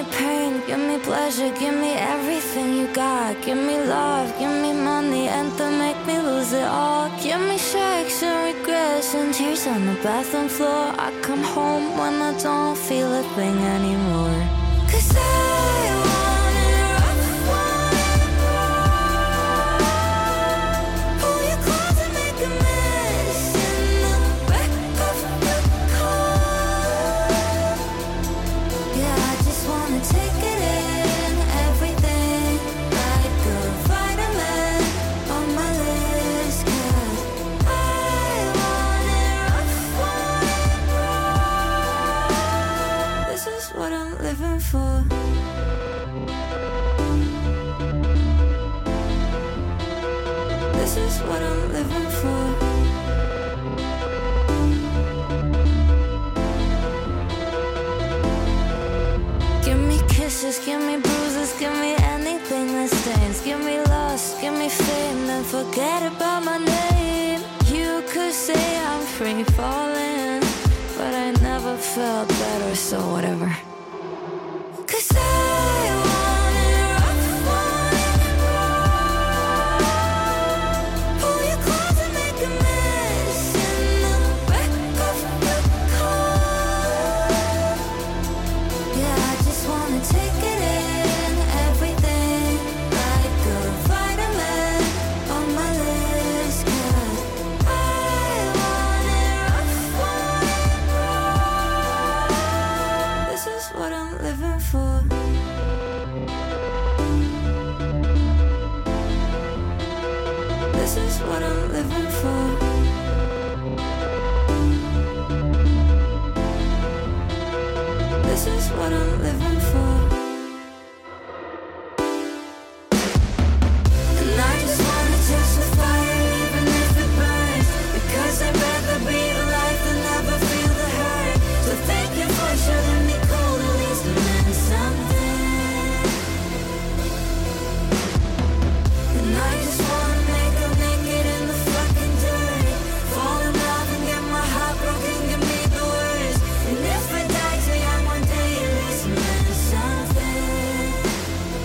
pain, give me pleasure, give me everything you got. Give me love, give me money, and to make me lose it all. Give me shakes and regrets and tears on the bathroom floor. I come home when I don't feel a thing anymore. 'Cause I want it rough, want it raw. Pull your clothes and make a mess in the back of the car. Yeah, I just wanna take it in, everything, like a vitamin on my list. 'Cause I want it rough, want it raw. This is what I'm living for. This is what I'm living for. Give me kisses, give me bruises, give me anything that stains. Give me lust, give me fame, and forget about my name. You could say I'm free falling, but I never felt better, so whatever.